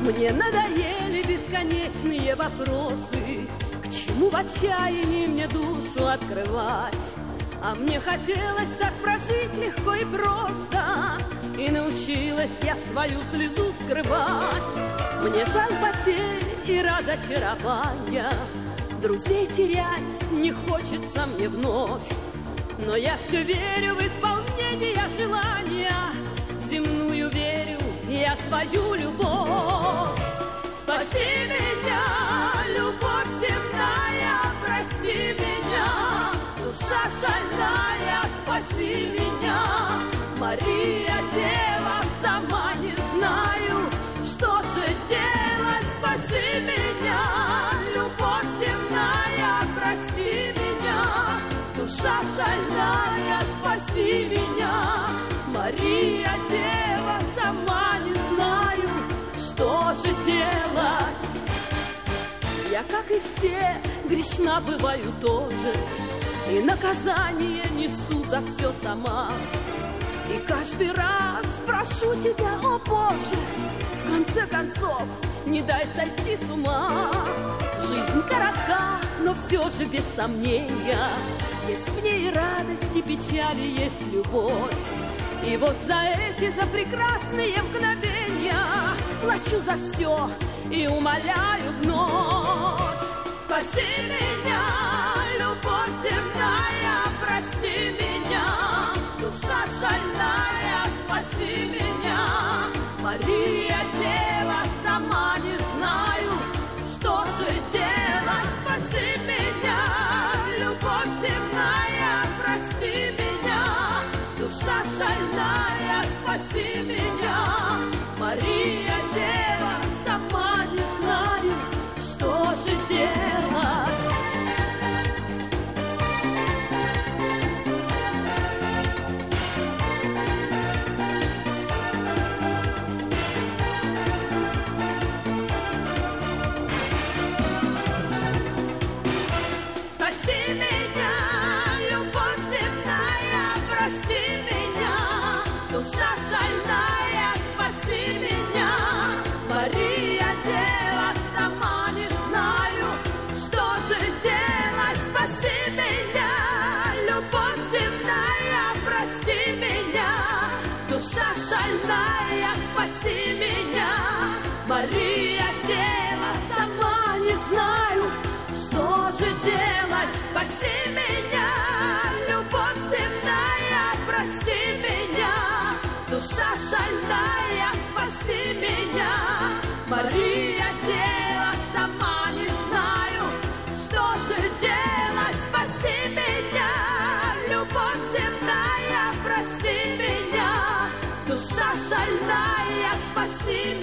Мне надоели бесконечные вопросы, к чему в отчаянии мне душу открывать? А мне хотелось так прожить легко и просто, и научилась я свою слезу скрывать. Мне жаль потерь и разочарования, друзей терять не хочется мне вновь. Но я все верю в исполнение желания, земную верю я свою любовь. Спаси меня, любовь земная, прости меня, душа шальная, спаси меня. Мария, Дева, сама не знаю, что же делать, спаси меня. Любовь земная, прости меня, душа шальная, спаси меня. Мария, Дева, сама не знаю, что же делать. Я, как и все, грешна бываю тоже, и наказание несу за все сама. И каждый раз прошу тебя, о Боже, в конце концов, не дай сойти с ума. Жизнь коротка, но все же без сомнения, есть в ней радость и печали, есть любовь. И вот за эти, за прекрасные мгновения плачу за все и умоляю вновь. Спаси меня, любовь земная, прости меня, душа шальная, спаси меня. Мария, Дева, сама не знаю, что же делать, спаси меня. Любовь земная, прости меня, душа шальная, спаси меня. Мария, Дева, сама не знаю, что же делать. Спаси меня, любовь земная, прости меня, душа шальная, спаси меня. Мария, Дева, сама не знаю, что же делать, спаси меня. Любовь земная, прости меня, душа шальная, спаси меня. Мария, Дева, сама не знаю, что же делать, спаси меня. Любовь земная, прости меня, душа шальная, спаси меня. Мария, Дева, сама не знаю, что же делать, спаси меня. Любовь земная, прости меня, душа шальная, спаси меня.